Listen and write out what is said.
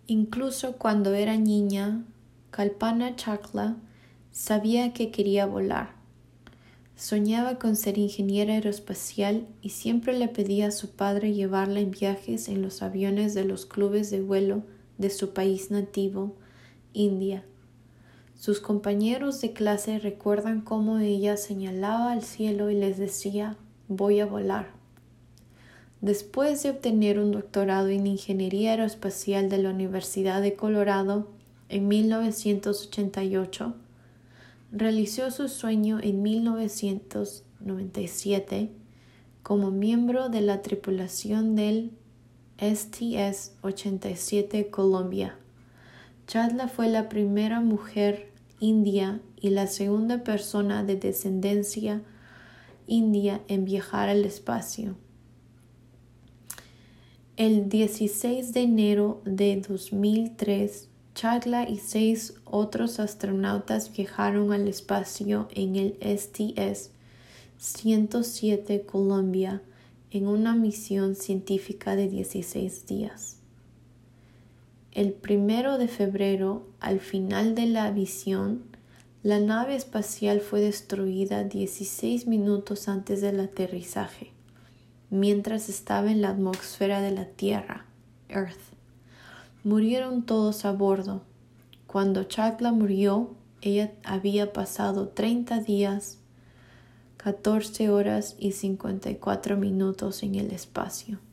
Incluso cuando era niña, Kalpana Chawla sabía que quería volar. Soñaba con ser ingeniera aeroespacial y siempre le pedía a su padre llevarla en viajes en los aviones de los clubes de vuelo de su país nativo, India. Sus compañeros de clase recuerdan cómo ella señalaba al cielo y les decía: «Voy a volar». Después de obtener un doctorado en Ingeniería Aeroespacial de la Universidad de Colorado en 1988, realizó su sueño en 1997 como miembro de la tripulación del STS-87 Columbia. Chawla fue la primera mujer india y la segunda persona de descendencia india en viajar al espacio. El 16 de enero de 2003, Chawla y 6 otros astronautas viajaron al espacio en el STS-107 Columbia en una misión científica de 16 días. El 1 de febrero, al final de la misión, la nave espacial fue destruida 16 minutos antes del aterrizaje, mientras estaba en la atmósfera de la Tierra, Earth. Murieron todos a bordo. Cuando Chawla murió, ella había pasado 30 días, 14 horas y 54 minutos en el espacio.